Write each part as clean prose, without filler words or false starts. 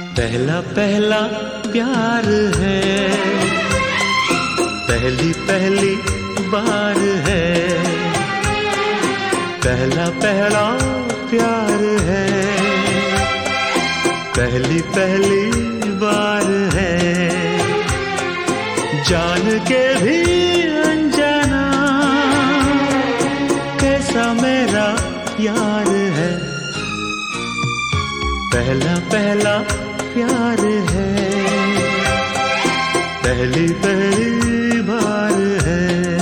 पहला पहला प्यार है, पहली पहली बार है। पहला पहला प्यार है, पहली पहली बार है। जान के भी अनजाना कैसा मेरा यार है। पहला पहला प्यार है, पहली पहली बार है।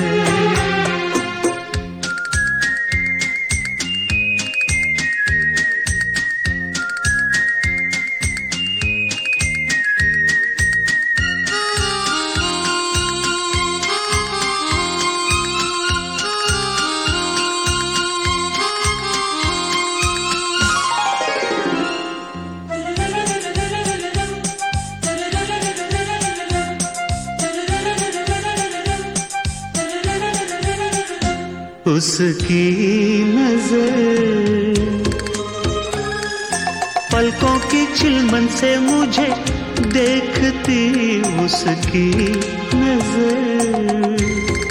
उसकी नजर पलकों की चिलमन से मुझे देखती, उसकी नजर,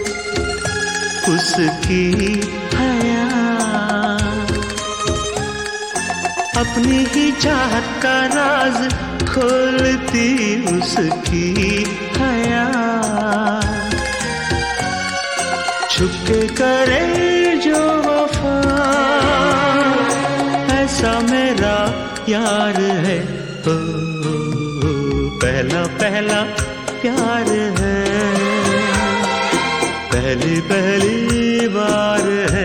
उसकी हया अपनी ही चाहत का राज खोलती, उसकी हया छुपके करे जो वफा, ऐसा मेरा यार है। ओ, पहला पहला प्यार है, पहली पहली बार है।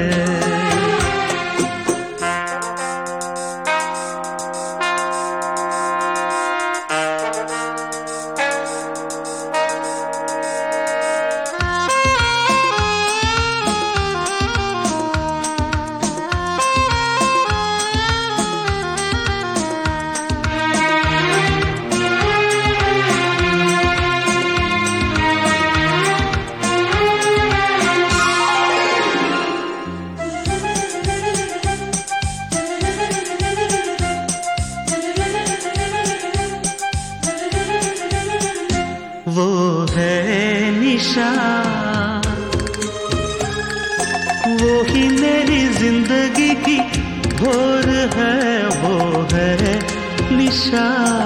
वो है निशा, वो ही मेरी जिंदगी की भोर है। वो है निशा,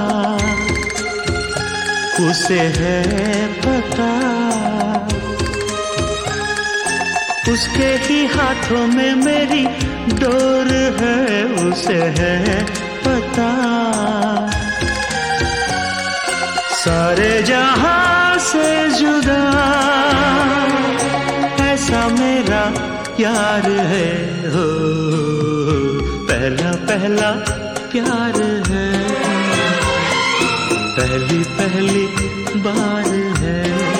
उसे है पता, उसके ही हाथों में मेरी डोर है। उसे है पता, सारे जहां से जुदा ऐसा मेरा यार है। हो पहला पहला प्यार है, पहली पहली बार है।